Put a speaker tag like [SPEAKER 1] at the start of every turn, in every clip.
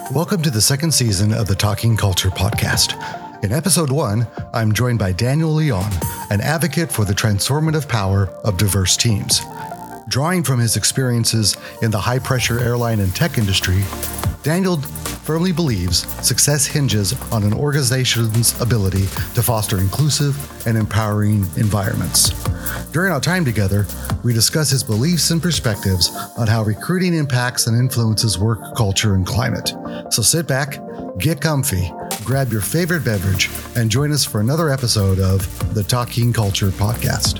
[SPEAKER 1] Welcome to the second season of the Talking Culture podcast. In episode 1, I'm joined by Daniel Leon, an advocate for the transformative power of diverse teams. Drawing from his experiences in the high-pressure airline and tech industry, Daniel firmly believes success hinges on an organization's ability to foster inclusive and empowering environments. During our time together, we discuss his beliefs and perspectives on how recruiting impacts and influences work culture and climate. So sit back, get comfy, grab your favorite beverage, and join us for another episode of the Talking Culture podcast.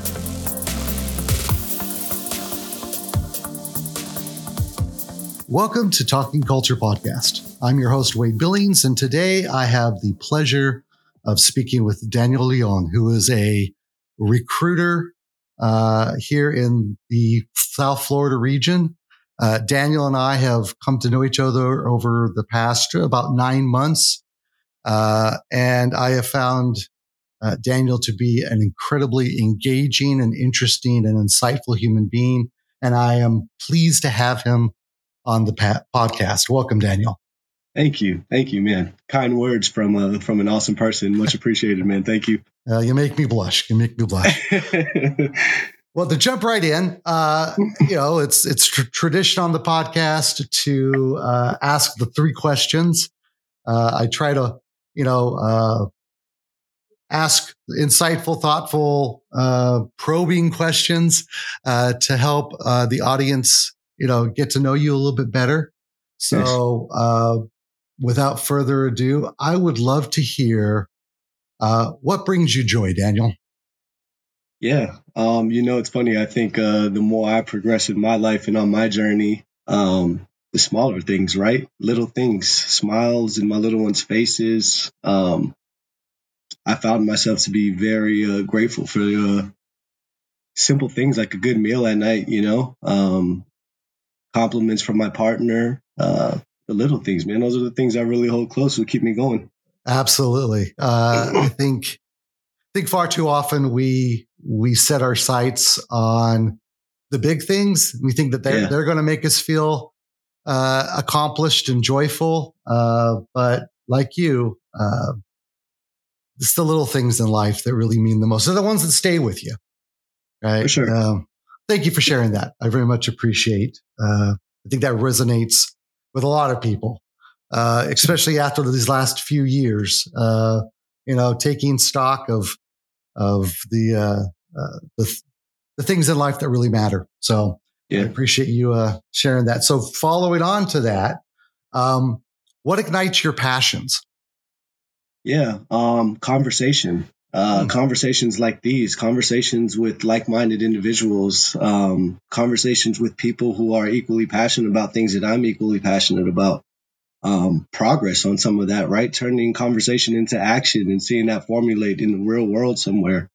[SPEAKER 1] Welcome to Talking Culture podcast. I'm your host, Wade Billings, and today I have the pleasure of speaking with Daniel Leon, who is a recruiter here in the South Florida region. Daniel and I have come to know each other over the past about 9 months. And I have found Daniel to be an incredibly engaging and interesting and insightful human being. And I am pleased to have him on the podcast. Welcome, Daniel.
[SPEAKER 2] Thank you, man. Kind words from an awesome person. Much appreciated, man. Thank you.
[SPEAKER 1] You make me blush. Well, to jump right in, it's tradition on the podcast to ask the 3 questions. I try to, ask insightful, thoughtful, probing questions to help the audience, get to know you a little bit better. So, without further ado, I would love to hear what brings you joy, Daniel.
[SPEAKER 2] Yeah. It's funny. I think the more I progress in my life and on my journey, the smaller things, right? Little things, smiles in my little ones' faces. I found myself to be very grateful for simple things like a good meal at night, compliments from my partner, the little things, man. Those are the things I really hold close to keep me going.
[SPEAKER 1] Absolutely. I think far too often we set our sights on the big things. We think that they're going to make us feel accomplished and joyful. But like you, it's the little things in life that really mean the most. They're the ones that stay with you. Right.
[SPEAKER 2] For sure.
[SPEAKER 1] Thank you for sharing that. I very much appreciate. I think that resonates with a lot of people, especially after these last few years. Taking stock of the things in life that really matter. So I appreciate you sharing that. So following on to that, what ignites your passions?
[SPEAKER 2] Yeah, conversation. Conversations like these, conversations with like-minded individuals, conversations with people who are equally passionate about things that I'm equally passionate about. Progress on some of that, right? Turning conversation into action and seeing that formulate in the real world somewhere.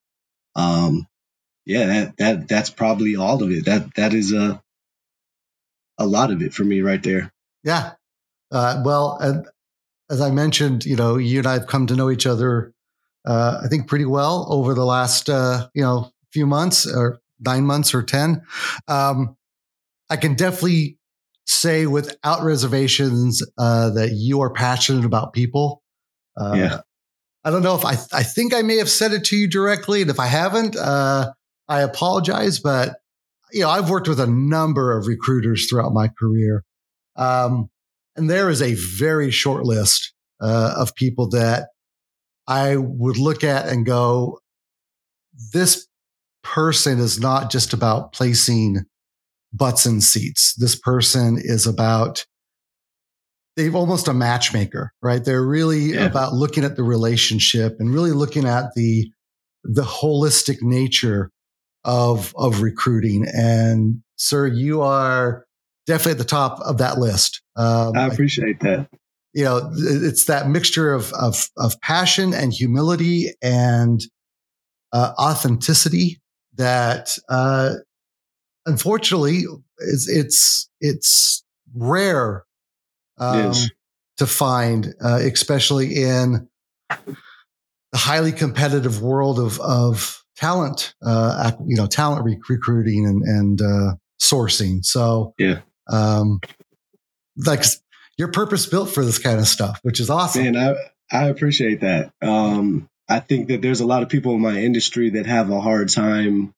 [SPEAKER 2] That's probably all of it. That is a lot of it for me right there.
[SPEAKER 1] Yeah. And as I mentioned, you and I have come to know each other, I think pretty well over the last, few months or 9 months or 10. I can definitely say without reservations that you are passionate about people. I don't know if I think I may have said it to you directly. And if I haven't, I apologize. But, I've worked with a number of recruiters throughout my career. And there is a very short list of people that I would look at and go, this person is not just about placing butts in seats. This person is they've almost a matchmaker, right? They're really about looking at the relationship and really looking at the holistic nature of recruiting. And sir, you are definitely at the top of that list.
[SPEAKER 2] I appreciate that.
[SPEAKER 1] It's that mixture of passion and humility and authenticity that, unfortunately, it's rare to find, especially in the highly competitive world of talent, talent recruiting and sourcing. So, you're purpose built for this kind of stuff, which is awesome.
[SPEAKER 2] Man, I appreciate that. I think that there's a lot of people in my industry that have a hard time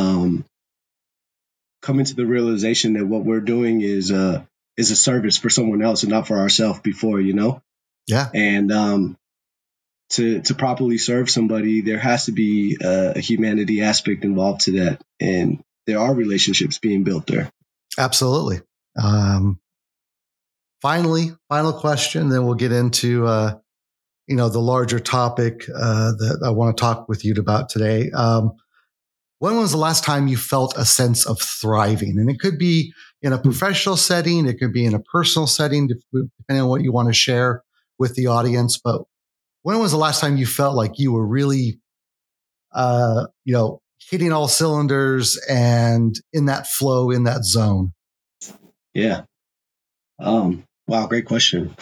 [SPEAKER 2] coming to the realization that what we're doing is a service for someone else and not for ourselves before,
[SPEAKER 1] Yeah.
[SPEAKER 2] And to properly serve somebody, there has to be a humanity aspect involved to that. And there are relationships being built there.
[SPEAKER 1] Absolutely. Final question, then we'll get into, the larger topic that I want to talk with you about today. When was the last time you felt a sense of thriving? And it could be in a professional setting. It could be in a personal setting, depending on what you want to share with the audience. But when was the last time you felt like you were really, hitting all cylinders and in that flow, in that zone?
[SPEAKER 2] Yeah. Wow, great question.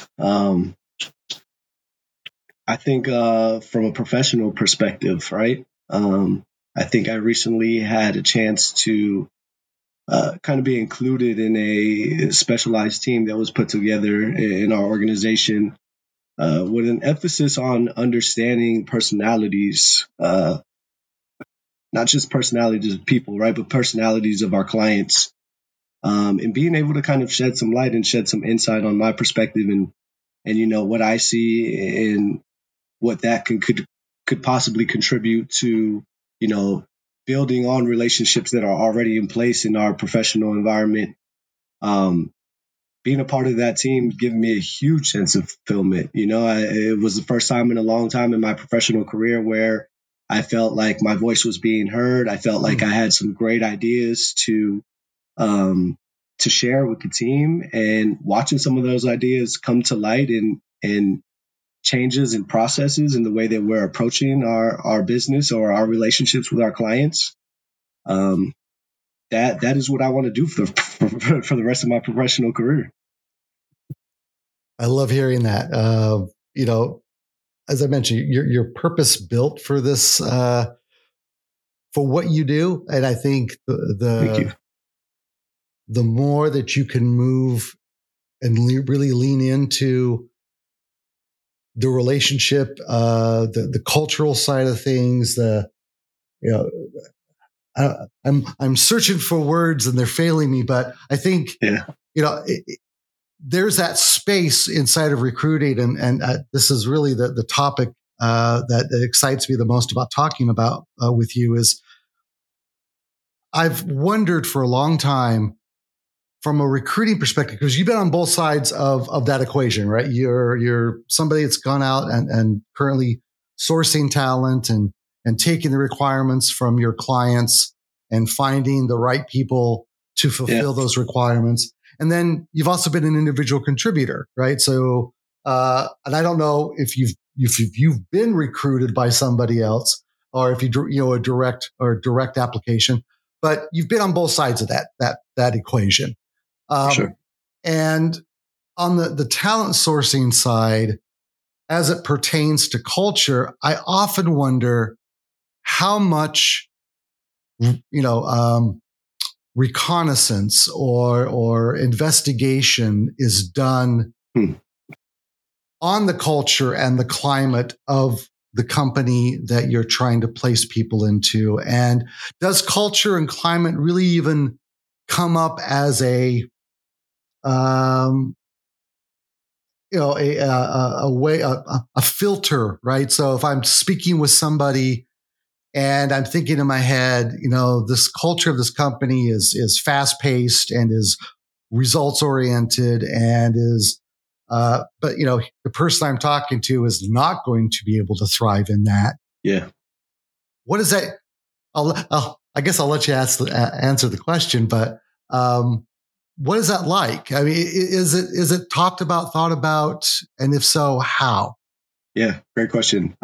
[SPEAKER 2] I think from a professional perspective, right? I think I recently had a chance to kind of be included in a specialized team that was put together in our organization with an emphasis on understanding personalities, not just personalities of people, right, but personalities of our clients, and being able to kind of shed some light and shed some insight on my perspective and what I see and what that could possibly contribute to building on relationships that are already in place in our professional environment. Being a part of that team gave me a huge sense of fulfillment. It was the first time in a long time in my professional career where I felt like my voice was being heard. I felt like I had some great ideas to share with the team, and watching some of those ideas come to light and changes and processes in the way that we're approaching our business or our relationships with our clients. That is what I want to do for the rest of my professional career.
[SPEAKER 1] I love hearing that. As I mentioned, you're purpose built for this, for what you do. And I think the more that you can move and really lean into the relationship, the cultural side of things, I'm searching for words and they're failing me, but I think, there's that space inside of recruiting. And this is really the topic that excites me the most about talking about with you is I've wondered for a long time from a recruiting perspective, because you've been on both sides of that equation, right? You're somebody that's gone out and currently sourcing talent and taking the requirements from your clients and finding the right people to fulfill those requirements. And then you've also been an individual contributor, right? So, and I don't know if you've been recruited by somebody else or if a direct application, but you've been on both sides of that equation.
[SPEAKER 2] Sure.
[SPEAKER 1] And on the talent sourcing side, as it pertains to culture, I often wonder how much, reconnaissance or investigation is done on the culture and the climate of the company that you're trying to place people into. And does culture and climate really even come up as a way, a filter, right? So if I'm speaking with somebody and I'm thinking in my head, this culture of this company is fast paced and is results oriented and is, but the person I'm talking to is not going to be able to thrive in that.
[SPEAKER 2] Yeah.
[SPEAKER 1] What is that? I guess I'll let you answer the question, but what is that like? I mean, is it thought about, and if so, how?
[SPEAKER 2] Yeah, great question.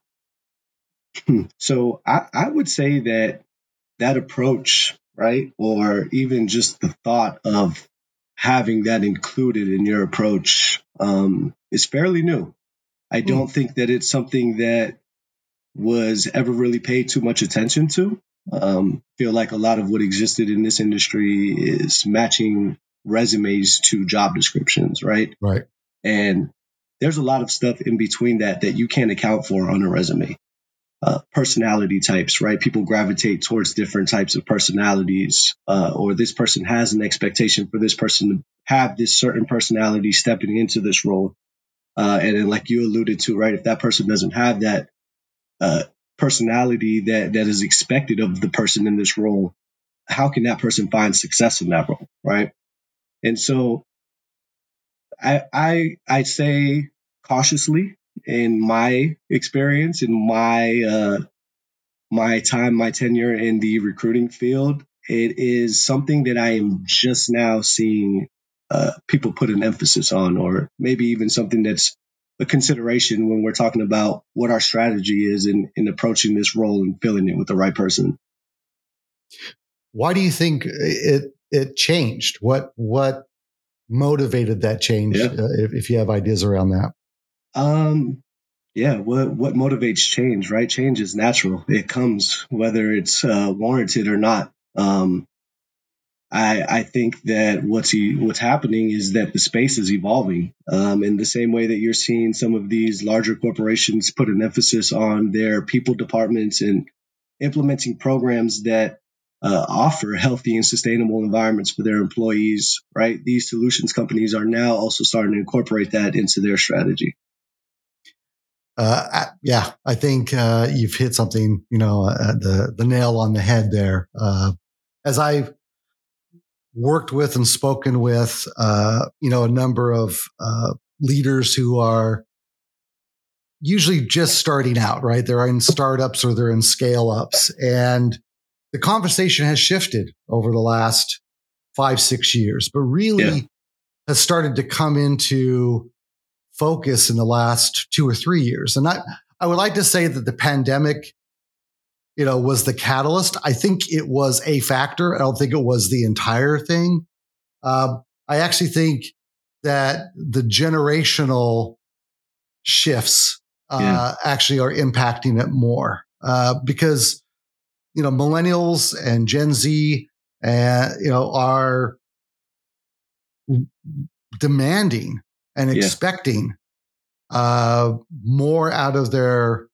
[SPEAKER 2] So I would say that approach, right, or even just the thought of having that included in your approach is fairly new. I don't think that it's something that was ever really paid too much attention to. Feel like a lot of what existed in this industry is matching resumes to job descriptions, right?
[SPEAKER 1] Right.
[SPEAKER 2] And there's a lot of stuff in between that you can't account for on a resume. Personality types, right? People gravitate towards different types of personalities, or this person has an expectation for this person to have this certain personality stepping into this role. And then, like you alluded to, right, if that person doesn't have that personality that is expected of the person in this role, how can that person find success in that role, right? And so I say cautiously, in my experience, in my time, my tenure in the recruiting field, it is something that I am just now seeing people put an emphasis on, or maybe even something that's a consideration when we're talking about what our strategy is in approaching this role and filling it with the right person.
[SPEAKER 1] Why do you think it changed? What motivated that change?
[SPEAKER 2] Yeah.
[SPEAKER 1] If you have ideas around that.
[SPEAKER 2] Yeah, what motivates change, right? Change is natural. It comes whether it's warranted or not. I think that what's happening is that the space is evolving in the same way that you're seeing some of these larger corporations put an emphasis on their people departments and implementing programs that offer healthy and sustainable environments for their employees, right? These solutions companies are now also starting to incorporate that into their strategy.
[SPEAKER 1] Yeah, I think you've hit something, the nail on the head there. As I've worked with and spoken with, a number of leaders who are usually just starting out, right? They're in startups or they're in scale ups. And the conversation has shifted over the last 5-6 years, but really has started to come into focus in the last 2 or 3 years. And I would like to say that the pandemic, was the catalyst. I think it was a factor. I don't think it was the entire thing. I actually think that the generational shifts actually are impacting it more because, millennials and Gen Z, are demanding and expecting more out of their,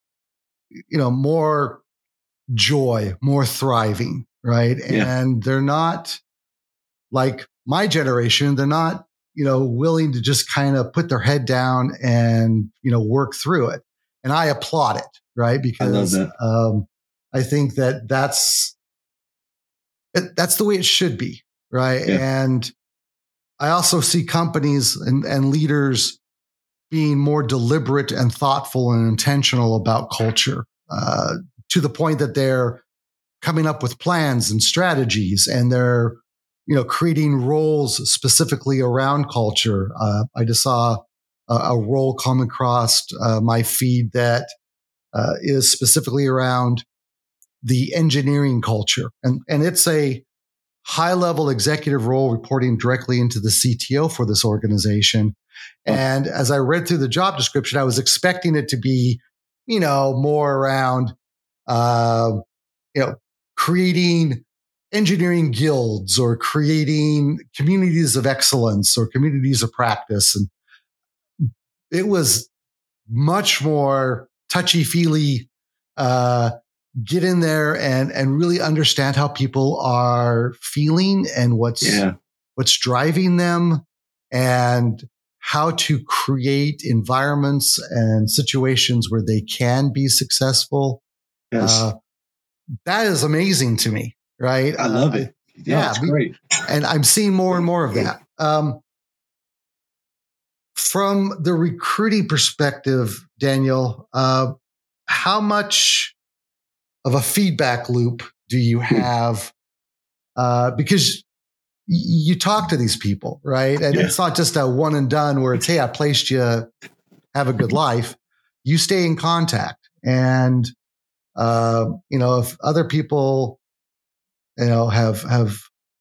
[SPEAKER 1] more joy, more thriving, right?
[SPEAKER 2] Yeah.
[SPEAKER 1] And they're not like my generation. They're not, willing to just kind of put their head down and, work through it. And I applaud it, right? Because
[SPEAKER 2] I love that.
[SPEAKER 1] I think that's the way it should be, right?
[SPEAKER 2] Yeah.
[SPEAKER 1] And I also see companies and leaders being more deliberate and thoughtful and intentional about culture to the point that they're coming up with plans and strategies, and they're, creating roles specifically around culture. I just saw a role come across my feed that is specifically around the engineering culture. And it's a high level executive role reporting directly into the CTO for this organization. And as I read through the job description, I was expecting it to be, more around, creating engineering guilds or creating communities of excellence or communities of practice. And it was much more touchy-feely, get in there and really understand how people are feeling and what's driving them, and how to create environments and situations where they can be successful.
[SPEAKER 2] Yes.
[SPEAKER 1] That is amazing to me, right?
[SPEAKER 2] I love it. Yeah, it's great.
[SPEAKER 1] And I'm seeing more and more of that. From the recruiting perspective, Daniel, how much of a feedback loop do you have? Because you talk to these people, right? And it's not just a one and done where it's, hey, I placed you, have a good life. You stay in contact. And, if other people, have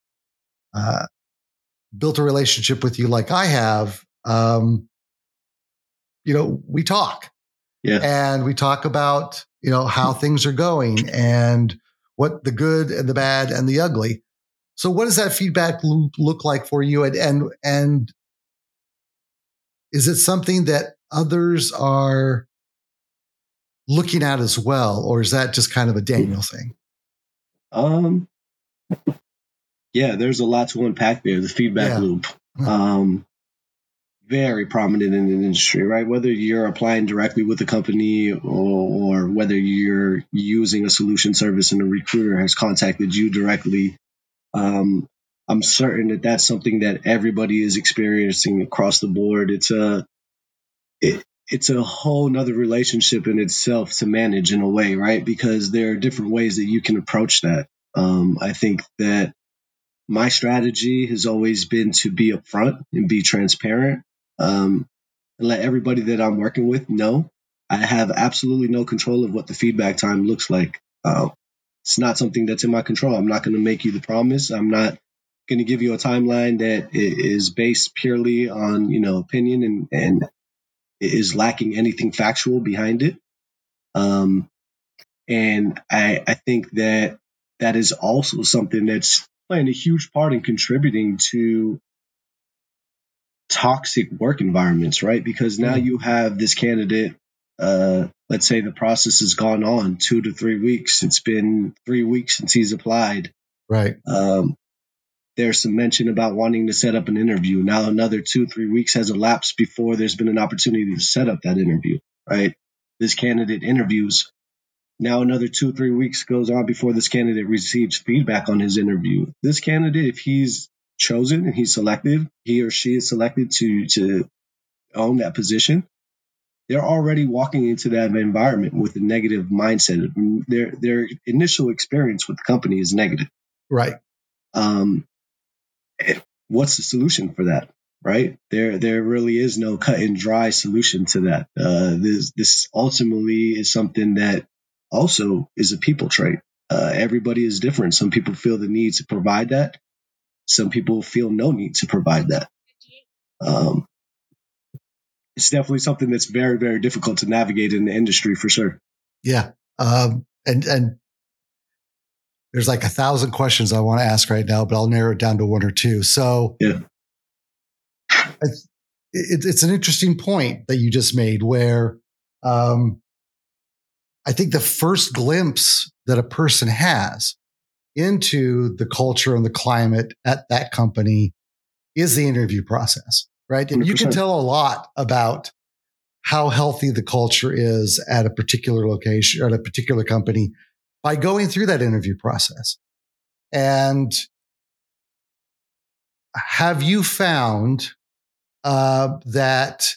[SPEAKER 1] built a relationship with you like I have, we talk.
[SPEAKER 2] Yeah.
[SPEAKER 1] And we talk about, how things are going and what the good and the bad and the ugly. So what does that feedback loop look like for you? And is it something that others are looking at as well, or is that just kind of a Daniel thing?
[SPEAKER 2] Yeah, there's a lot to unpack there. The feedback loop, very prominent in the industry, right? Whether you're applying directly with the company or whether you're using a solution service and a recruiter has contacted you directly, I'm certain that that's something that everybody is experiencing across the board. It's a whole nother relationship in itself to manage in a way, right? Because there are different ways that you can approach that. I think that my strategy has always been to be upfront and be transparent, and let everybody that I'm working with know I have absolutely no control of what the feedback time looks like. It's not something that's in my control. I'm not going to make you the promise. I'm not going to give you a timeline that is based purely on opinion and is lacking anything factual behind it. And I think that is also something that's playing a huge part in contributing to toxic work environments, right? Because now you have this candidate, let's say the process has gone on 2 to 3 weeks. It's been 3 weeks since he's applied.
[SPEAKER 1] Right.
[SPEAKER 2] There's some mention about wanting to set up an interview. Now another 2-3 weeks has elapsed before there's been an opportunity to set up that interview, right? This candidate interviews. Now another 2-3 weeks goes on before this candidate receives feedback on his interview. This candidate, if he's chosen and he's selected, he or she is selected to own that position, they're already walking into that environment with a negative mindset. Their initial experience with the company is negative.
[SPEAKER 1] Right.
[SPEAKER 2] What's the solution for that? Right? There really is no cut and dry solution to that. This ultimately is something that also is a people trait. Everybody is different. Some people feel the need to provide that. Some people feel no need to provide that. It's definitely something that's very, very difficult to navigate in the industry for sure.
[SPEAKER 1] Yeah. And there's like 1,000 questions I want to ask right now, but I'll narrow it down to one or two. So
[SPEAKER 2] yeah.
[SPEAKER 1] It's an interesting point that you just made where I think the first glimpse that a person has into the culture and the climate at that company is the interview process, right? And 100%. You can tell a lot about how healthy the culture is at a particular location or at a particular company by going through that interview process. And have you found that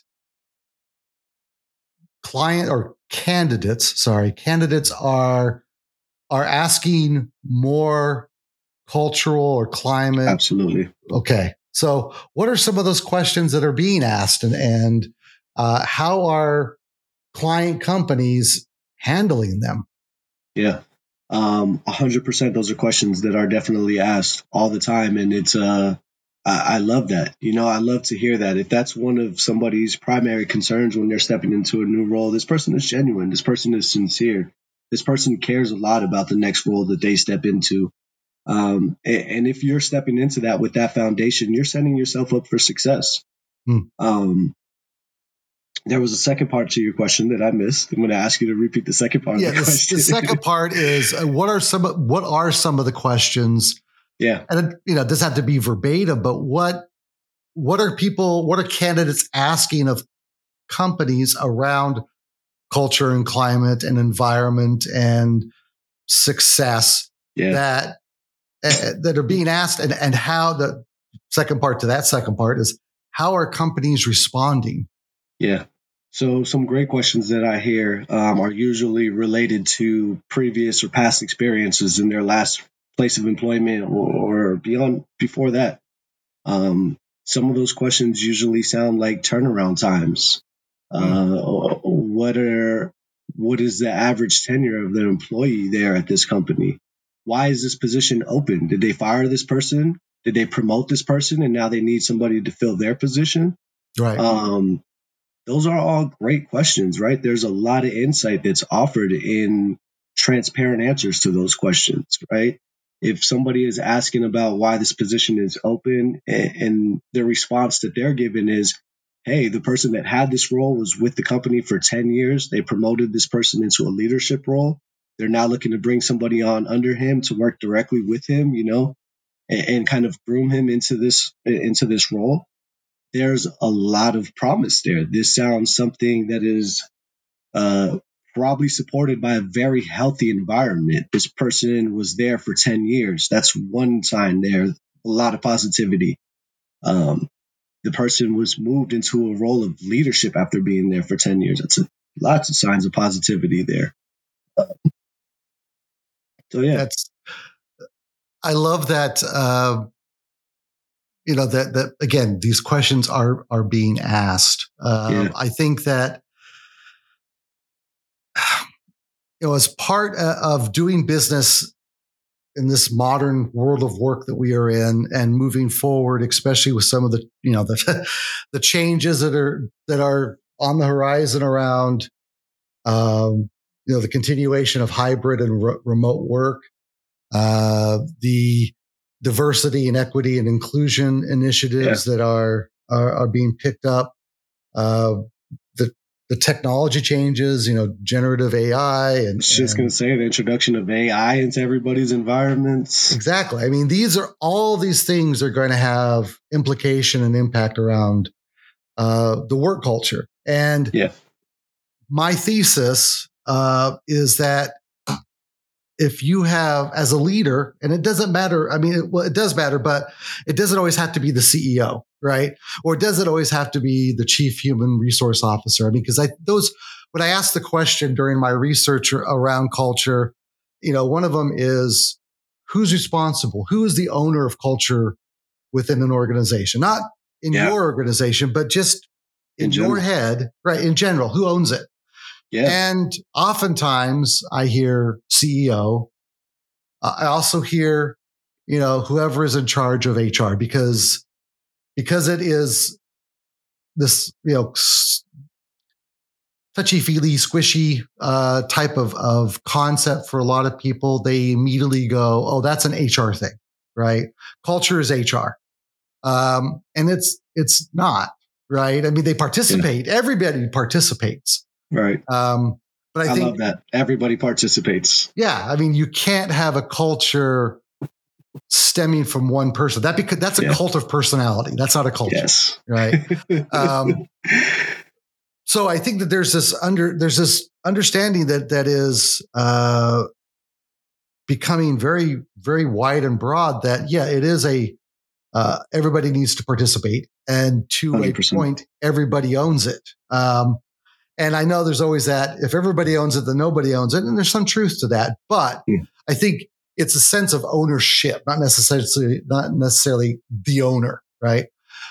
[SPEAKER 1] candidates are asking more cultural or climate?
[SPEAKER 2] Absolutely.
[SPEAKER 1] Okay. So what are some of those questions that are being asked and how are client companies handling them?
[SPEAKER 2] Yeah. 100%. Those are questions that are definitely asked all the time. And it's, I love that. I love to hear that. If that's one of somebody's primary concerns when they're stepping into a new role, this person is genuine. This person is sincere. This person cares a lot about the next role that they step into. And if you're stepping into that with that foundation, you're setting yourself up for success. There was a second part to your question that I missed. I'm going to ask you to repeat the second part of the question.
[SPEAKER 1] The second part is what are some of the questions?
[SPEAKER 2] Yeah.
[SPEAKER 1] And it doesn't have to be verbatim, but what are candidates asking of companies around culture and climate and environment and success that are being asked, and how the second part to that second part is how are companies responding?
[SPEAKER 2] Yeah. So some great questions that I hear are usually related to previous or past experiences in their last place of employment or before that. Some of those questions usually sound like turnaround times. What is the average tenure of the employee there at this company? Why is this position open? Did they fire this person? Did they promote this person and now they need somebody to fill their position?
[SPEAKER 1] Right.
[SPEAKER 2] Those are all great questions, right? There's a lot of insight that's offered in transparent answers to those questions, right? If somebody is asking about why this position is open, and the response that they're given is, hey, the person that had this role was with the company for 10 years. They promoted this person into a leadership role. They're now looking to bring somebody on under him to work directly with him, and kind of groom him into this role. There's a lot of promise there. This sounds something that is probably supported by a very healthy environment. This person was there for 10 years. That's one sign there. A lot of positivity. The person was moved into a role of leadership after being there for 10 years. That's lots of signs of positivity there. So, yeah.
[SPEAKER 1] I love that. That again, these questions are being asked. I think that, as part of doing business in this modern world of work that we are in and moving forward, especially with some of the, the changes that are on the horizon around, the continuation of hybrid and remote work, the diversity and equity and inclusion initiatives that are being picked up, the technology changes, generative AI. And I
[SPEAKER 2] was just going to say the introduction of AI into everybody's environments.
[SPEAKER 1] Exactly. I mean, all these things are going to have implication and impact around the work culture. And my thesis is that if you have, as a leader, and it doesn't matter, I mean, it does matter, but it doesn't always have to be the CEO, right? Or it doesn't always have to be the chief human resource officer. I mean, because when I asked the question during my research around culture, one of them is, who's responsible? Who is the owner of culture within an organization? Not in your organization, but just in your head, right? In general, who owns it? Yeah. And oftentimes I hear CEO. I also hear, whoever is in charge of HR, because it is this, touchy-feely, squishy type of concept for a lot of people. They immediately go, oh, that's an HR thing, right? Culture is HR. And it's not, right? I mean, they participate. Yeah. Everybody participates.
[SPEAKER 2] Right.
[SPEAKER 1] But I think,
[SPEAKER 2] love that. Everybody participates.
[SPEAKER 1] Yeah. I mean, you can't have a culture stemming from one person. That's a cult of personality. That's not a culture.
[SPEAKER 2] Yes.
[SPEAKER 1] Right. So I think that there's this understanding that is becoming very, very wide and broad that, it is everybody needs to participate. And to 100%. A point, everybody owns it. And I know there's always that, if everybody owns it, then nobody owns it. And there's some truth to that. But I think it's a sense of ownership, not necessarily the owner, right?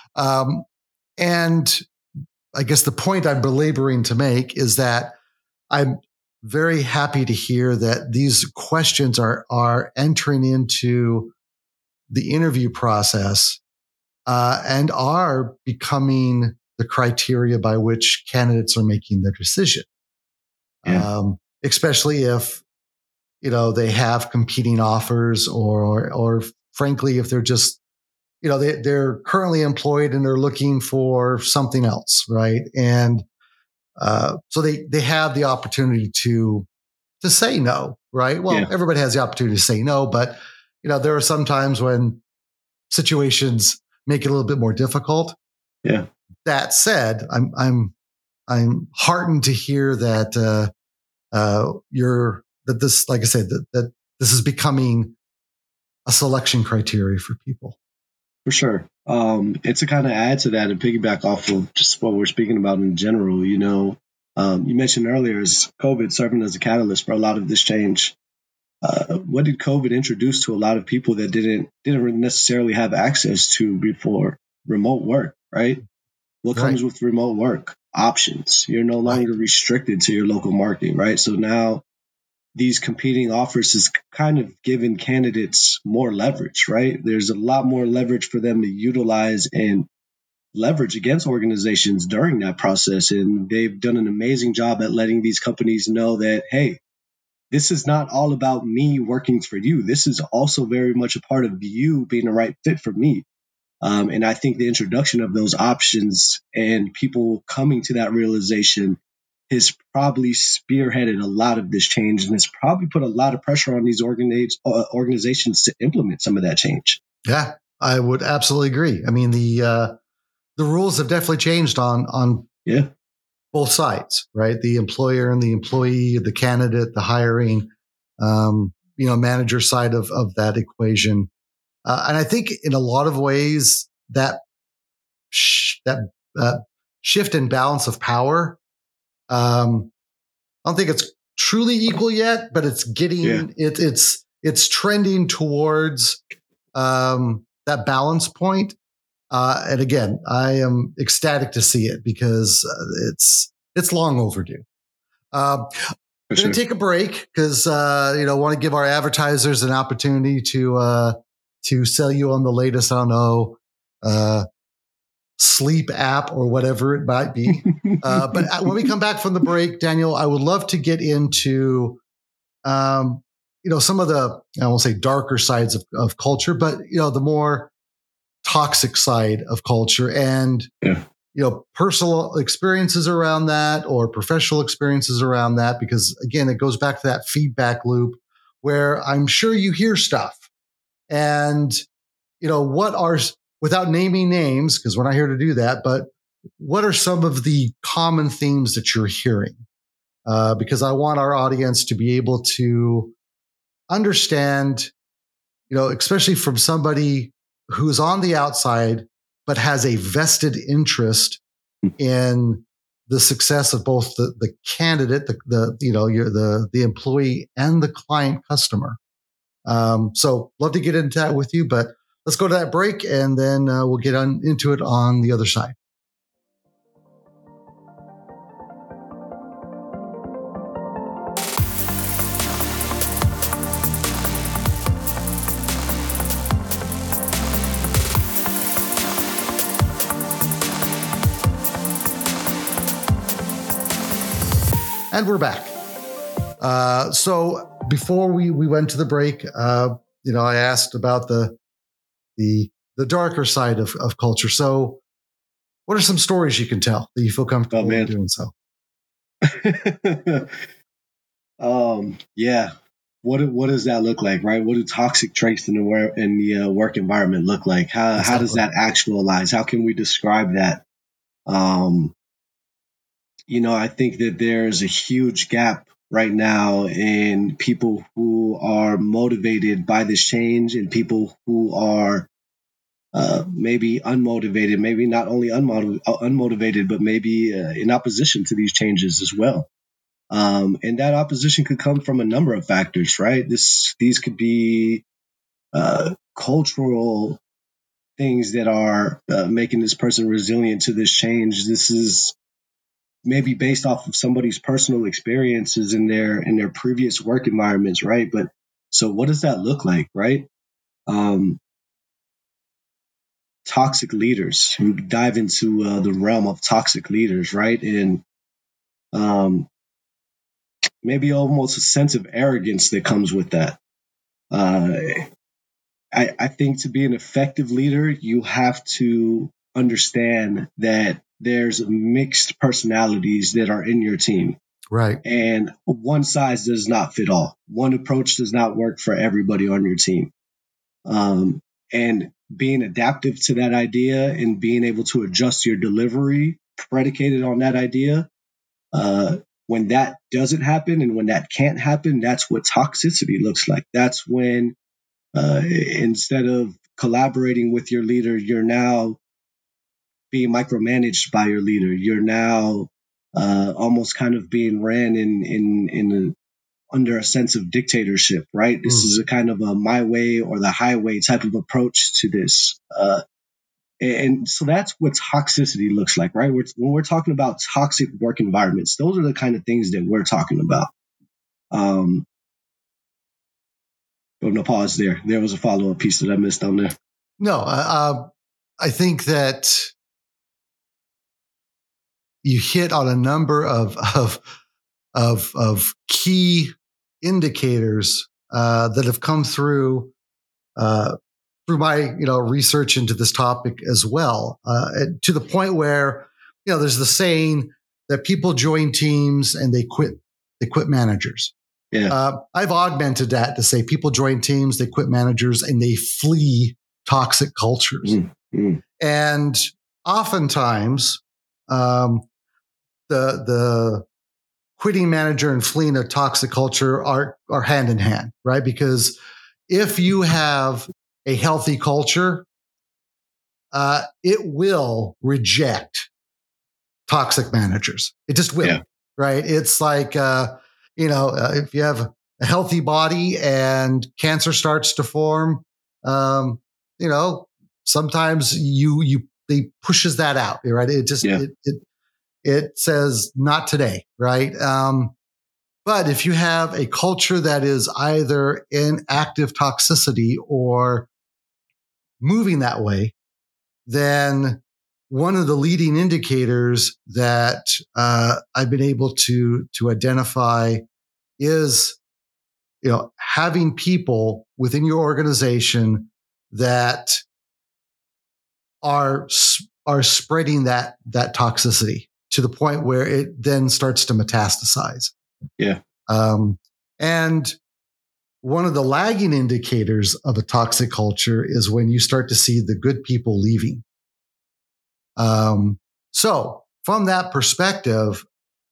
[SPEAKER 1] And I guess the point I'm belaboring to make is that I'm very happy to hear that these questions are entering into the interview process and are becoming the criteria by which candidates are making their decision. Yeah. Especially if, they have competing offers or frankly, if they're just, they're currently employed and they're looking for something else. Right. And, so they have the opportunity to say no. Right. Well, everybody has the opportunity to say no, but, there are some times when situations make it a little bit more difficult.
[SPEAKER 2] Yeah.
[SPEAKER 1] That said, I'm heartened to hear that this, like I said, that this is becoming a selection criteria for people.
[SPEAKER 2] For sure. It's to kind of add to that and piggyback off of just what we're speaking about in general. You mentioned earlier is COVID serving as a catalyst for a lot of this change. What did COVID introduce to a lot of people that didn't necessarily have access to before? Remote work, right? What comes with remote work? Options. You're no longer restricted to your local market, right? So now these competing offers is kind of giving candidates more leverage, right? There's a lot more leverage for them to utilize and leverage against organizations during that process. And they've done an amazing job at letting these companies know that, hey, this is not all about me working for you. This is also very much a part of you being the right fit for me. And I think the introduction of those options and people coming to that realization has probably spearheaded a lot of this change, and has probably put a lot of pressure on these organizations to implement some of that change.
[SPEAKER 1] Yeah, I would absolutely agree. I mean, the rules have definitely changed on both sides, right? The employer and the employee, the candidate, the hiring, manager side of that equation. And I think in a lot of ways that shift in balance of power, I don't think it's truly equal yet, but it's getting it's trending towards that balance point. And again, I am ecstatic to see it because it's long overdue. We're going to take a break because want to give our advertisers an opportunity to sell you on the latest, I don't know, sleep app or whatever it might be. But when we come back from the break, Daniel, I would love to get into some of the, I won't say darker sides of culture, but the more toxic side of culture and personal experiences around that or professional experiences around that, because again, it goes back to that feedback loop where I'm sure you hear stuff and what are, without naming names, because we're not here to do that, but what are some of the common themes that you're hearing? Because I want our audience to be able to understand, especially from somebody who's on the outside, but has a vested interest in the success of both the candidate, the employee and the client customer. So love to get into that with you, but let's go to that break and then we'll get into it on the other side. And we're back. So before we went to the break, I asked about the darker side of culture. So what are some stories you can tell that you feel comfortable doing so?
[SPEAKER 2] Yeah. What does that look like, right? What do toxic traits in the work environment look like? How does that actualize? How can we describe that? I think that there's a huge gap right now in people who are motivated by this change and people who are maybe unmotivated, maybe not only unmotivated, but maybe in opposition to these changes as well. And that opposition could come from a number of factors, right? These could be cultural things that are making this person resilient to this change. This is maybe based off of somebody's personal experiences in their previous work environments, right? But so what does that look like, right? Toxic leaders. We dive into the realm of toxic leaders, right? And maybe almost a sense of arrogance that comes with that. I think to be an effective leader, you have to understand that there's mixed personalities that are in your team.
[SPEAKER 1] Right.
[SPEAKER 2] And one size does not fit all. One approach does not work for everybody on your team. And being adaptive to that idea and being able to adjust your delivery predicated on that idea, when that doesn't happen and when that can't happen, that's what toxicity looks like. That's when instead of collaborating with your leader, you're now being micromanaged by your leader. You're now almost kind of being ran under a sense of dictatorship, right? This is a kind of a my way or the highway type of approach to this. And so that's what toxicity looks like, right? When we're talking about toxic work environments, those are the kind of things that we're talking about. No pause there. There was a follow-up piece that I missed on there.
[SPEAKER 1] No, I think that you hit on a number of key indicators that have come through my research into this topic as well, to the point where there's the saying that people join teams and they quit managers.
[SPEAKER 2] Yeah.
[SPEAKER 1] I've augmented that to say people join teams, they quit managers, and they flee toxic cultures. And oftentimes, the quitting manager and fleeing a toxic culture are hand in hand, right? Because if you have a healthy culture, it will reject toxic managers. It just will, right? It's like, if you have a healthy body and cancer starts to form, sometimes they pushes that out, right? It just, it says not today, right? But if you have a culture that is either in active toxicity or moving that way, then one of the leading indicators that I've been able to identify is, having people within your organization that are spreading that toxicity to the point where it then starts to metastasize.
[SPEAKER 2] Yeah.
[SPEAKER 1] And one of the lagging indicators of a toxic culture is when you start to see the good people leaving. So from that perspective,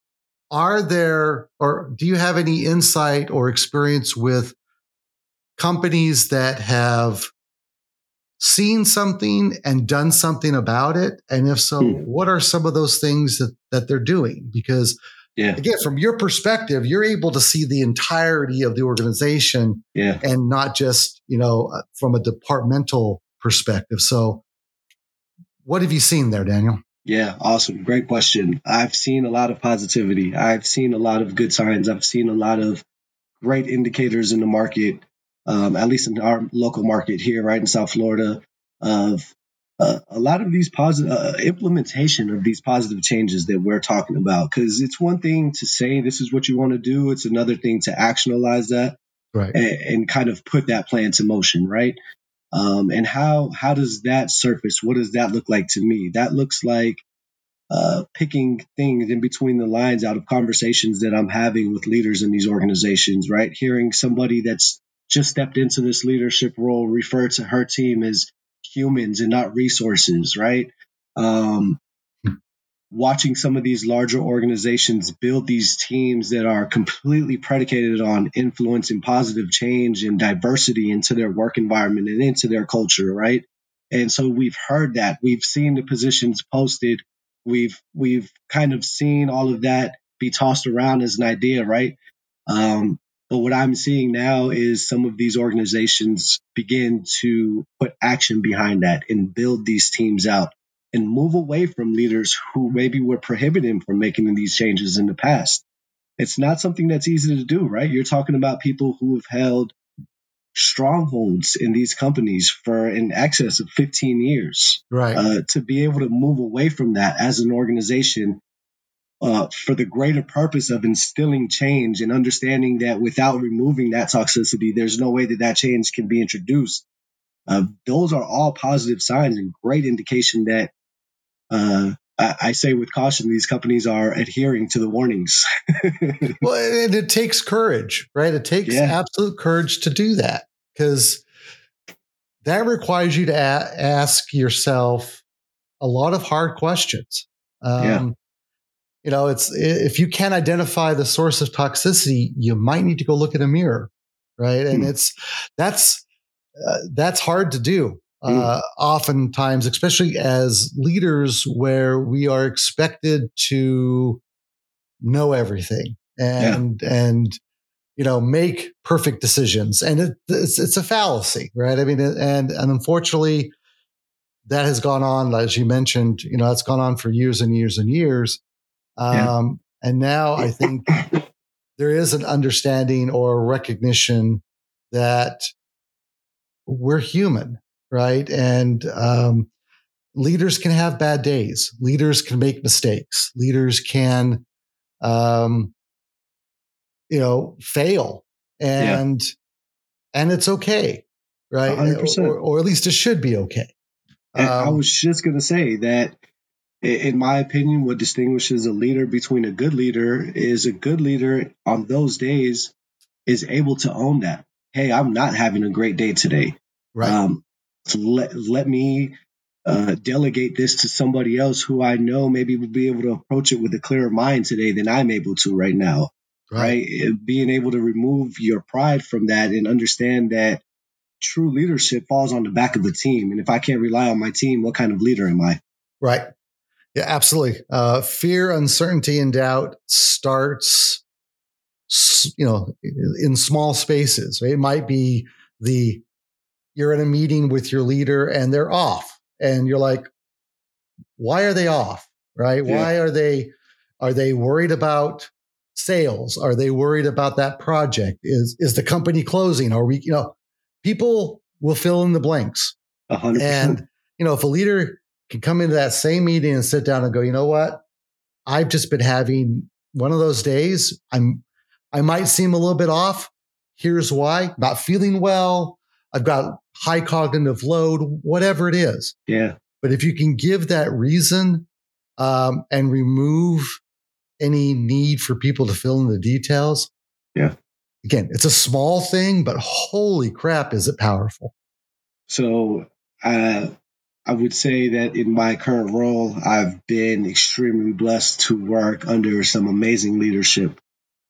[SPEAKER 1] do you have any insight or experience with companies that have seen something and done something about it? And if so, what are some of those things that they're doing? Because again, from your perspective, you're able to see the entirety of the organization and not just, from a departmental perspective. So what have you seen there, Daniel?
[SPEAKER 2] Yeah, awesome. Great question. I've seen a lot of positivity. I've seen a lot of good signs. I've seen a lot of great indicators in the market, at least in our local market here, right in South Florida, of a lot of these positive implementation of these positive changes that we're talking about. Because it's one thing to say this is what you want to do. It's another thing to actionalize that,
[SPEAKER 1] right,
[SPEAKER 2] and kind of put that plan to motion, right? And how does that surface? What does that look like to me? That looks like picking things in between the lines out of conversations that I'm having with leaders in these organizations, right? Hearing somebody that's just stepped into this leadership role refer to her team as humans and not resources, right? Watching some of these larger organizations build these teams that are completely predicated on influencing positive change and diversity into their work environment and into their culture, right? And so we've heard that. We've seen the positions posted. We've kind of seen all of that be tossed around as an idea, right? But what I'm seeing now is some of these organizations begin to put action behind that and build these teams out and move away from leaders who maybe were prohibited from making these changes in the past. It's not something that's easy to do, right? You're talking about people who have held strongholds in these companies for in excess of 15 years.
[SPEAKER 1] Right.
[SPEAKER 2] To be able to move away from that as an organization for the greater purpose of instilling change and understanding that without removing that toxicity, there's no way that change can be introduced. Those are all positive signs and great indication that I say with caution, these companies are adhering to the warnings.
[SPEAKER 1] Well, and it takes courage, right? It takes absolute courage to do that, because that requires you to ask yourself a lot of hard questions. It's if you can't identify the source of toxicity, you might need to go look in a mirror, right? And that's hard to do. Oftentimes, especially as leaders, where we are expected to know everything and make perfect decisions, and it's a fallacy, right? I mean, and unfortunately, that has gone on, as you mentioned. It's gone on for years and years and years, and now I think there is an understanding or recognition that we're human, right? And leaders can have bad days. Leaders can make mistakes. Leaders can, fail
[SPEAKER 2] Yeah.
[SPEAKER 1] and it's okay, right?
[SPEAKER 2] 100%.
[SPEAKER 1] Or at least it should be okay.
[SPEAKER 2] And I was just going to say that, in my opinion, what distinguishes a leader between a good leader is a good leader on those days is able to own that. Hey, I'm not having a great day today.
[SPEAKER 1] Right.
[SPEAKER 2] So let me delegate this to somebody else who I know maybe will be able to approach it with a clearer mind today than I'm able to right now. Right. Being able to remove your pride from that and understand that true leadership falls on the back of the team. And if I can't rely on my team, what kind of leader am I?
[SPEAKER 1] Right. Yeah, absolutely. Fear, uncertainty, and doubt starts, in small spaces. Right? It might be you're in a meeting with your leader and they're off, and you're like, why are they off? Right?
[SPEAKER 2] Yeah.
[SPEAKER 1] Why are they worried about sales? Are they worried about that project? Is the company closing? Are we, people will fill in the blanks.
[SPEAKER 2] 100%.
[SPEAKER 1] And, if a leader can come into that same meeting and sit down and go, you know what? I've just been having one of those days. I might seem a little bit off. Here's why. Not feeling well. I've got high cognitive load, whatever it is.
[SPEAKER 2] Yeah.
[SPEAKER 1] But if you can give that reason and remove any need for people to fill in the details.
[SPEAKER 2] Yeah.
[SPEAKER 1] Again, it's a small thing, but holy crap, is it powerful.
[SPEAKER 2] So I would say that in my current role, I've been extremely blessed to work under some amazing leadership.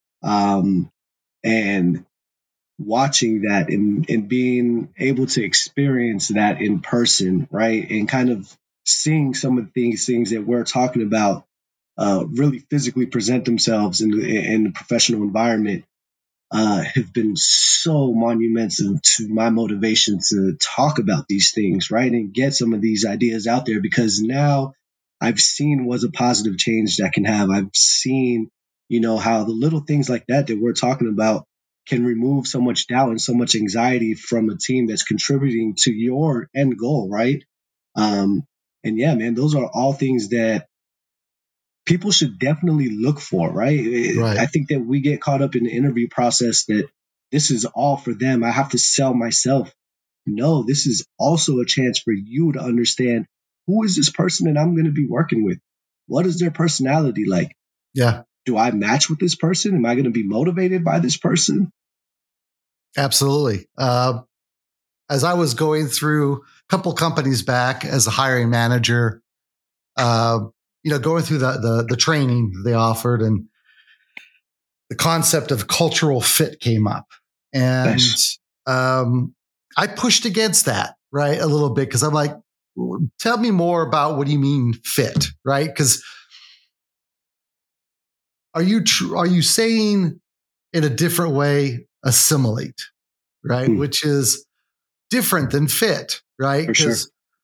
[SPEAKER 2] And watching that and being able to experience that in person, right? And kind of seeing some of these things that we're talking about really physically present themselves in the professional environment have been so monumental to my motivation to talk about these things, right? And get some of these ideas out there, because now I've seen what's a positive change that can have. I've seen, how the little things like that we're talking about can remove so much doubt and so much anxiety from a team that's contributing to your end goal, right? And yeah, man, those are all things that people should definitely look for, right?
[SPEAKER 1] Right.
[SPEAKER 2] I think that we get caught up in the interview process that this is all for them. I have to sell myself. No, this is also a chance for you to understand, who is this person that I'm going to be working with? What is their personality like?
[SPEAKER 1] Yeah.
[SPEAKER 2] Do I match with this person? Am I going to be motivated by this person?
[SPEAKER 1] Absolutely. As I was going through a couple companies back as a hiring manager, going through the training they offered, and the concept of cultural fit came up. And
[SPEAKER 2] Nice.
[SPEAKER 1] I pushed against that, right, a little bit, because I'm like, tell me more about what do you mean fit, right? Because are you saying in a different way assimilate, right? Which is different than fit, right?
[SPEAKER 2] For sure.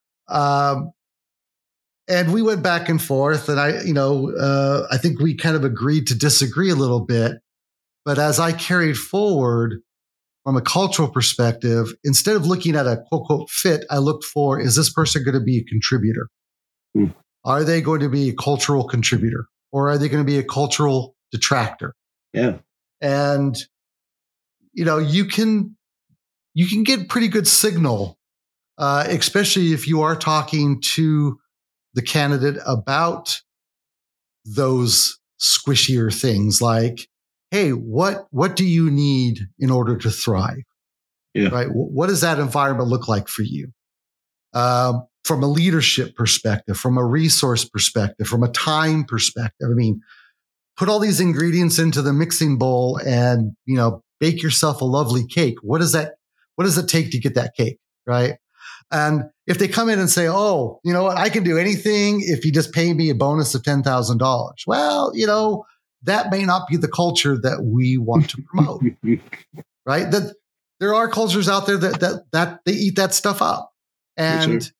[SPEAKER 1] And we went back and forth, and I think we kind of agreed to disagree a little bit. But as I carried forward from a cultural perspective, instead of looking at a quote, quote fit, I looked for, is this person going to be a contributor? Are they going to be a cultural contributor, or are they going to be a cultural detractor?
[SPEAKER 2] Yeah.
[SPEAKER 1] And, you can get pretty good signal, especially if you are talking to the candidate about those squishier things like, hey, what do you need in order to thrive?
[SPEAKER 2] Yeah.
[SPEAKER 1] Right? What does that environment look like for you? From a leadership perspective, from a resource perspective, from a time perspective. I mean, put all these ingredients into the mixing bowl and, bake yourself a lovely cake. What does it take to get that cake? Right? And if they come in and say, oh, you know what, I can do anything if you just pay me a bonus of $10,000. Well, that may not be the culture that we want to promote, right? That there are cultures out there that they eat that stuff up. And,
[SPEAKER 2] sure.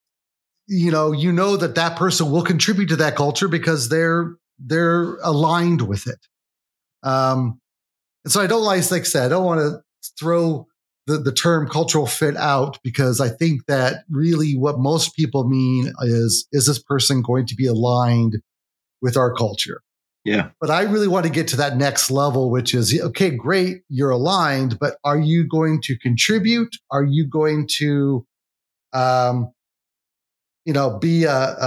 [SPEAKER 1] that person will contribute to that culture because they're aligned with it. And so I don't like I said, I don't want to throw the term cultural fit out, because I think that really what most people mean is this person going to be aligned with our culture?
[SPEAKER 2] Yeah.
[SPEAKER 1] But I really want to get to that next level, which is, okay, great, you're aligned, but are you going to contribute? Are you going to, be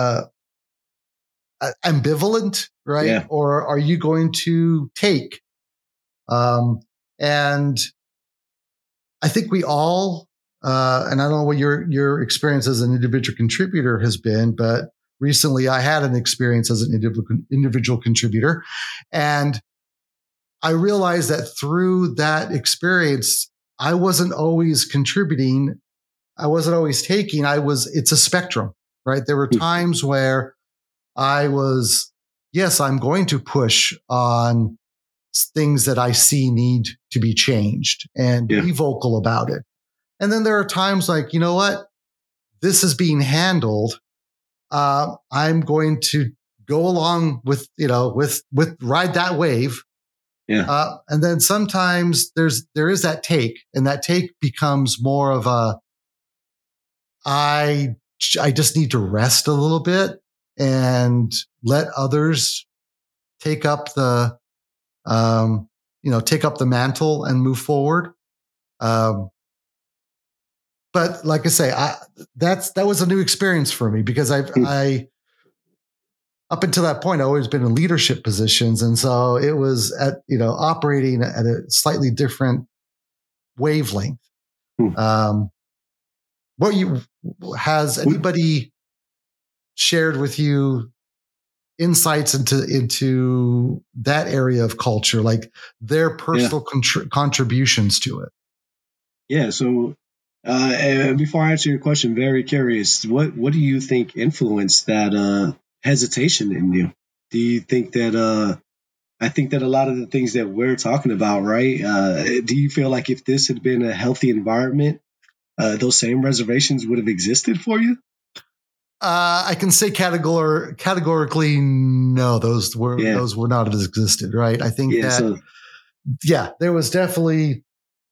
[SPEAKER 1] ambivalent, right?
[SPEAKER 2] Yeah.
[SPEAKER 1] Or are you going to take? And I think we all, and I don't know what your experience as an individual contributor has been, but recently I had an experience as an individual contributor, and I realized that through that experience, I wasn't always contributing. I wasn't always taking. It's a spectrum, right? There were times where I was, yes, I'm going to push on things that I see need to be changed and be vocal about it. And then there are times like, you know what? This is being handled. I'm going to go along with, with ride that wave.
[SPEAKER 2] Yeah.
[SPEAKER 1] And then sometimes there is that take, and that take becomes more of I just need to rest a little bit and let others take up take up the mantle and move forward. But like I say, that was a new experience for me, because I up until that point, I've always been in leadership positions. And so it was operating at a slightly different wavelength. Has anybody shared with you insights into that area of culture, like their personal contributions to it?
[SPEAKER 2] Yeah. So before I answer your question, very curious, what do you think influenced that hesitation in you? Do you think that I think that a lot of the things that we're talking about, right? Do you feel like if this had been a healthy environment, those same reservations would have existed for you?
[SPEAKER 1] I can say categorically, no. Those were not as existed, right? I think that there was definitely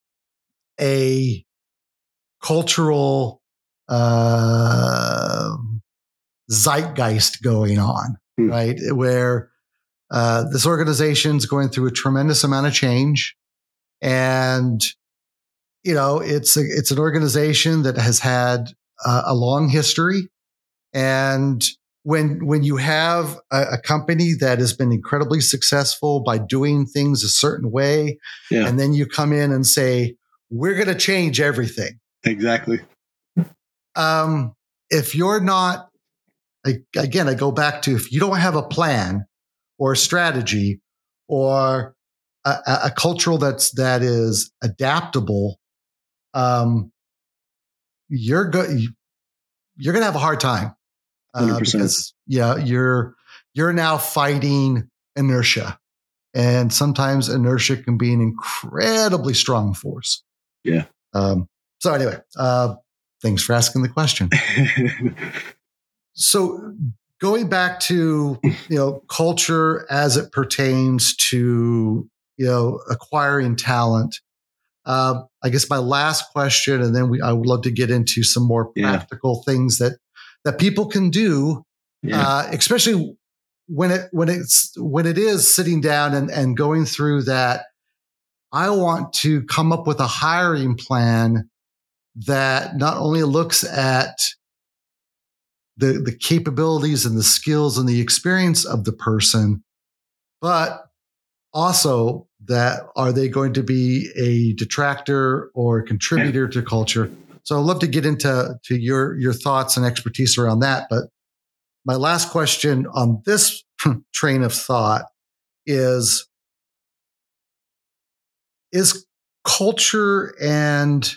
[SPEAKER 1] a cultural zeitgeist going on, right? Where this organization's going through a tremendous amount of change, and it's an organization that has had a long history. And when you have a company that has been incredibly successful by doing things a certain way, and then you come in and say, we're going to change everything.
[SPEAKER 2] Exactly.
[SPEAKER 1] If you're not, again, I go back to, if you don't have a plan or a strategy or a cultural that is adaptable, you're going to have a hard time.
[SPEAKER 2] 100%.
[SPEAKER 1] Because you're now fighting inertia, and sometimes inertia can be an incredibly strong force.
[SPEAKER 2] Yeah.
[SPEAKER 1] So anyway, thanks for asking the question. So going back to culture as it pertains to acquiring talent. I guess my last question, and then I would love to get into some more practical things that people can do, especially when it is sitting down and going through that. I want to come up with a hiring plan that not only looks at the capabilities and the skills and the experience of the person, but also that are they going to be a detractor or a contributor to culture? So I'd love to get into your thoughts and expertise around that. But my last question on this train of thought is culture and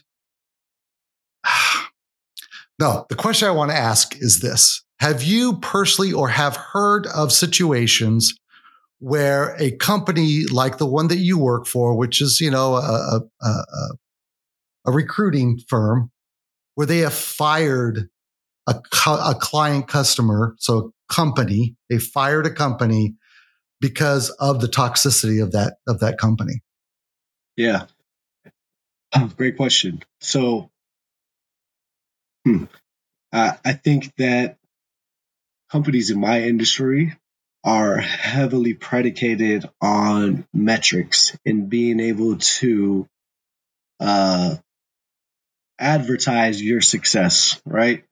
[SPEAKER 1] no, the question I want to ask is this. Have you personally or have heard of situations where a company like the one that you work for, which is, a recruiting firm, where they have fired a client customer, so a company, they fired a company because of the toxicity of that company?
[SPEAKER 2] Yeah. Great question. So I think that companies in my industry are heavily predicated on metrics and being able to advertise your success, right?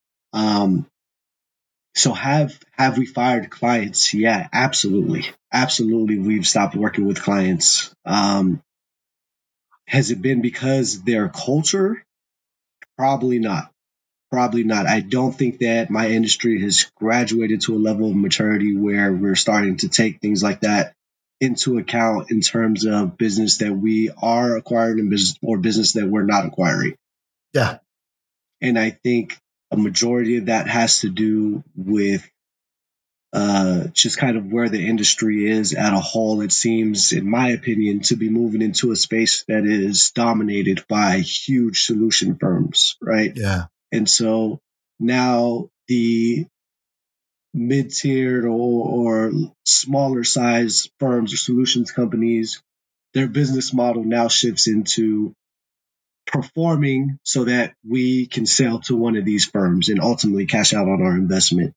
[SPEAKER 2] So have we fired clients? Yeah, absolutely. Absolutely, we've stopped working with clients. Has it been because their culture? Probably not. Probably not. I don't think that my industry has graduated to a level of maturity where we're starting to take things like that into account in terms of business that we are acquiring and business that we're not acquiring.
[SPEAKER 1] Yeah.
[SPEAKER 2] And I think a majority of that has to do with just kind of where the industry is at a whole. It seems, in my opinion, to be moving into a space that is dominated by huge solution firms, right?
[SPEAKER 1] Yeah.
[SPEAKER 2] And so now the mid-tiered or smaller size firms or solutions companies, their business model now shifts into performing so that we can sell to one of these firms and ultimately cash out on our investment.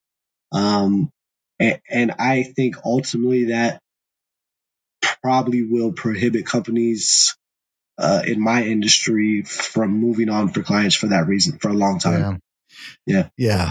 [SPEAKER 2] And I think ultimately that probably will prohibit companies in my industry from moving on for clients for that reason for a long time.
[SPEAKER 1] Yeah.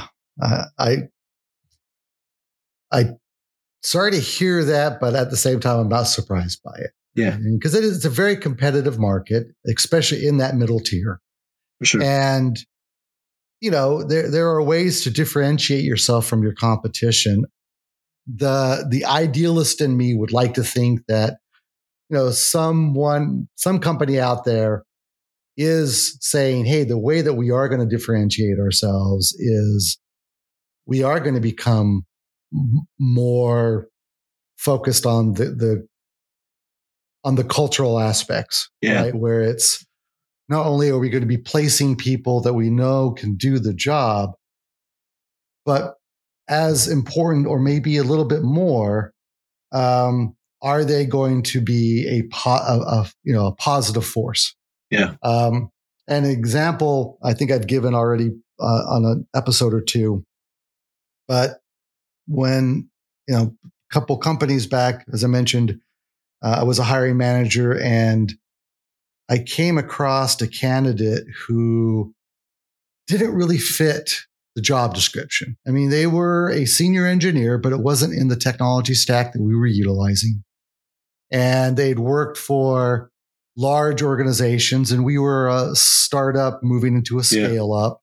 [SPEAKER 1] I sorry to hear that, but at the same time, I'm not surprised by it.
[SPEAKER 2] Yeah,
[SPEAKER 1] because it's a very competitive market, especially in that middle tier.
[SPEAKER 2] for sure.
[SPEAKER 1] And there are ways to differentiate yourself from your competition. The idealist in me would like to think that some company out there is saying, hey, the way that we are going to differentiate ourselves is we are going to become more focused on the cultural aspects, right? Where it's not only are we going to be placing people that we know can do the job, but as important or maybe a little bit more, are they going to be a positive force?
[SPEAKER 2] Yeah.
[SPEAKER 1] An example I think I've given already on an episode or two, but when a couple companies back, as I mentioned, I was a hiring manager and I came across a candidate who didn't really fit the job description. I mean, they were a senior engineer, but it wasn't in the technology stack that we were utilizing. And they'd worked for large organizations, and we were a startup moving into a scale up.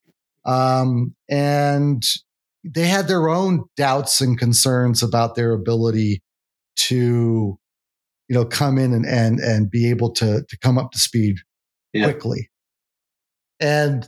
[SPEAKER 1] And they had their own doubts and concerns about their ability to, come in and be able to come up to speed quickly. And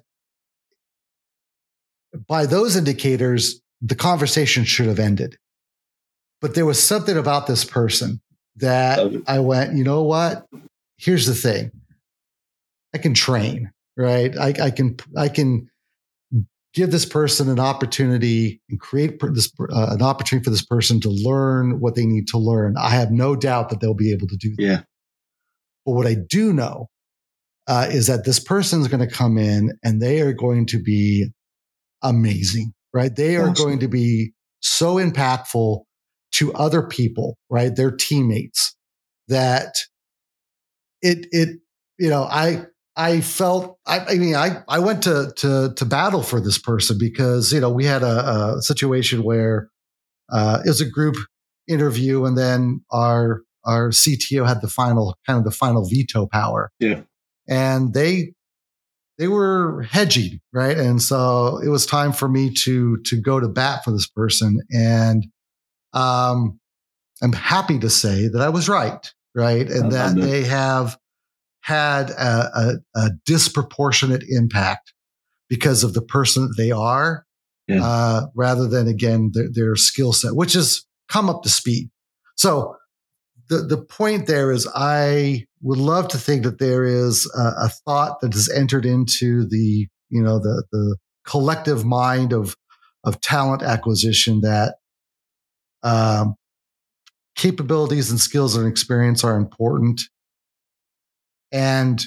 [SPEAKER 1] by those indicators, the conversation should have ended. But there was something about this person that I went, you know what? Here's the thing. I can train, right? I can give this person an opportunity and create an opportunity for this person to learn what they need to learn. I have no doubt that they'll be able to do that.
[SPEAKER 2] Yeah.
[SPEAKER 1] But what I do know is that this person is going to come in and they are going to be amazing, right? They are going to be so impactful to other people, right? Their teammates, that I felt, I went to battle for this person because, we had a situation where it was a group interview and then our CTO had the final veto power.
[SPEAKER 2] Yeah.
[SPEAKER 1] And they were hedging, right? And so it was time for me to go to bat for this person. And I'm happy to say that I was right? And that they have had a disproportionate impact because of the person that they are, rather than, again, their skill set, which has come up to speed. So the point there is I would love to think that there is a thought that has entered into the collective mind of talent acquisition that capabilities and skills and experience are important. And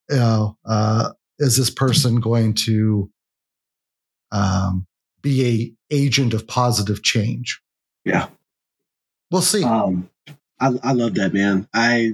[SPEAKER 1] is this person going to be a agent of positive change?
[SPEAKER 2] Yeah.
[SPEAKER 1] We'll see.
[SPEAKER 2] I love that, man.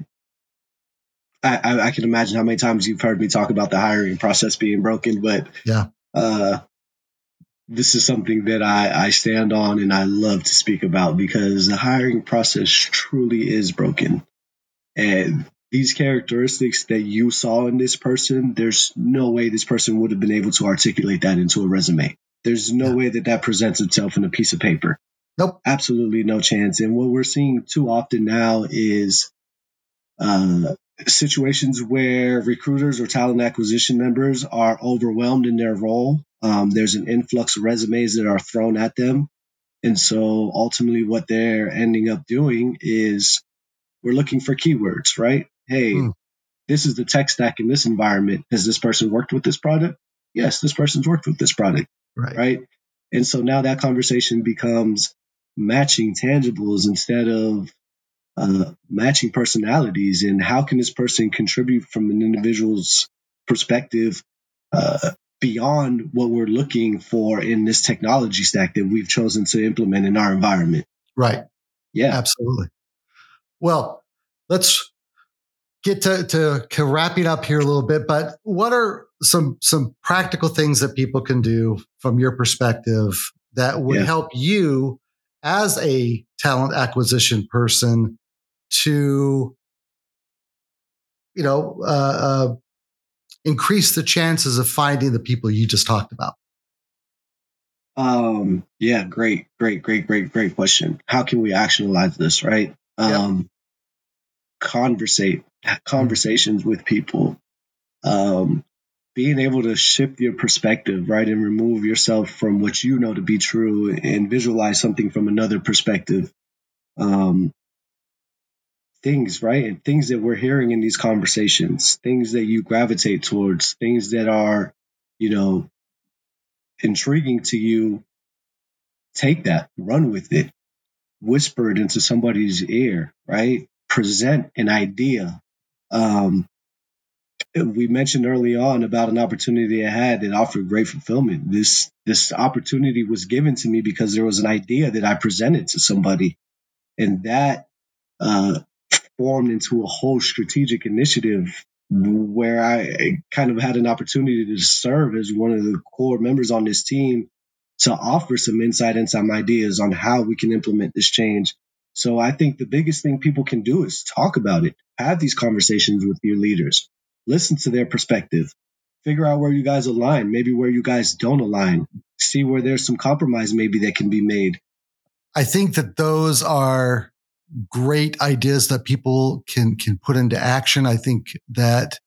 [SPEAKER 2] I can imagine how many times you've heard me talk about the hiring process being broken, but
[SPEAKER 1] yeah,
[SPEAKER 2] this is something that I stand on and I love to speak about because the hiring process truly is broken. And these characteristics that you saw in this person, there's no way this person would have been able to articulate that into a resume. There's no way that presents itself in a piece of paper.
[SPEAKER 1] Nope.
[SPEAKER 2] Absolutely no chance. And what we're seeing too often now is situations where recruiters or talent acquisition members are overwhelmed in their role. There's an influx of resumes that are thrown at them. And so ultimately what they're ending up doing is we're looking for keywords, right? Hey, this is the tech stack in this environment. Has this person worked with this product? Yes, this person's worked with this product, right? And so now that conversation becomes matching tangibles instead of matching personalities, and how can this person contribute from an individual's perspective beyond what we're looking for in this technology stack that we've chosen to implement in our environment.
[SPEAKER 1] Right.
[SPEAKER 2] Yeah.
[SPEAKER 1] Absolutely. Well, let's get to wrapping up here a little bit, but what are some practical things that people can do from your perspective that would help you as a talent acquisition person to, increase the chances of finding the people you just talked about?
[SPEAKER 2] Yeah, great question. How can we actionalize this, right? Conversations with people, being able to shift your perspective, right, and remove yourself from what you know to be true and visualize something from another perspective. Things, right, and things that we're hearing in these conversations, things that you gravitate towards, things that are, intriguing to you. Take that, run with it, whisper it into somebody's ear, right? Present an idea. We mentioned early on about an opportunity I had that offered great fulfillment. This opportunity was given to me because there was an idea that I presented to somebody, and that formed into a whole strategic initiative where I kind of had an opportunity to serve as one of the core members on this team to offer some insight and some ideas on how we can implement this change. So I think the biggest thing people can do is talk about it, have these conversations with your leaders, listen to their perspective, figure out where you guys align, maybe where you guys don't align, see where there's some compromise maybe that can be made.
[SPEAKER 1] I think that those are great ideas that people can put into action. I think that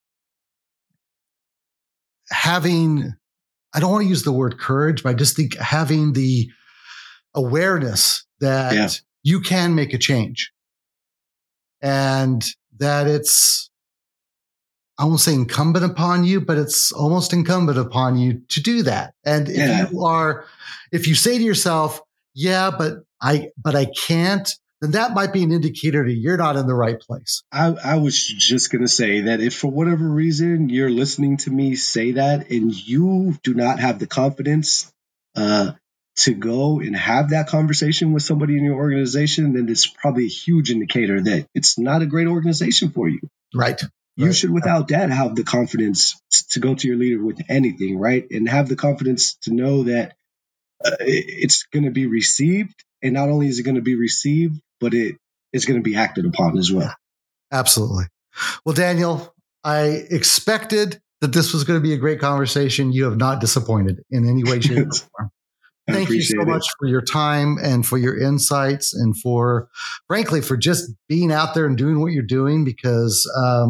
[SPEAKER 1] having, I don't want to use the word courage, but I just think having the awareness that you can make a change and that it's, I won't say incumbent upon you, but it's almost incumbent upon you to do that. And if you say to yourself, but I can't, then that might be an indicator that you're not in the right place.
[SPEAKER 2] I was just going to say that if for whatever reason you're listening to me say that and you do not have the confidence to go and have that conversation with somebody in your organization, then it's probably a huge indicator that it's not a great organization for you.
[SPEAKER 1] Right.
[SPEAKER 2] You should, without doubt, have the confidence to go to your leader with anything, right? And have the confidence to know that it's going to be received. And not only is it going to be received, but it is going to be acted upon as well.
[SPEAKER 1] Absolutely. Well, Daniel, I expected that this was going to be a great conversation. You have not disappointed in any way, shape, or form. Thank you so much for your time and for your insights and frankly, for just being out there and doing what you're doing, because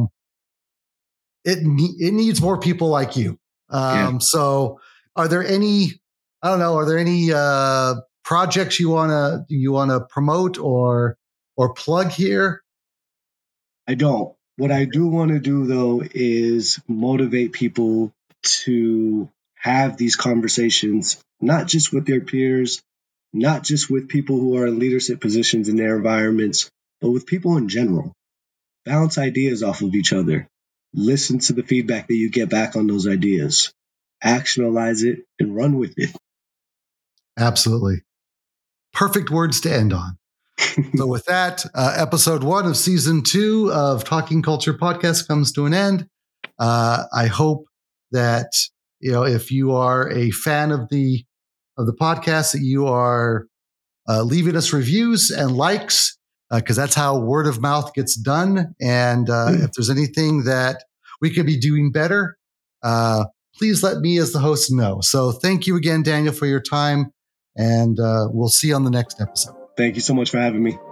[SPEAKER 1] it needs more people like you. So are there any projects you want to promote or plug here?
[SPEAKER 2] I don't. What I do want to do, though, is motivate people to have these conversations, not just with their peers, not just with people who are in leadership positions in their environments, but with people in general. Bounce ideas off of each other. Listen to the feedback that you get back on those ideas. Actionalize it and run with it.
[SPEAKER 1] Absolutely. Perfect words to end on. So with that, episode 1 of season 2 of Talking Culture Podcast comes to an end. I hope that, if you are a fan of the podcast, that you are leaving us reviews and likes, because that's how word of mouth gets done. And if there's anything that we could be doing better, please let me as the host know. So thank you again, Daniel, for your time. And we'll see you on the next episode.
[SPEAKER 2] Thank you so much for having me.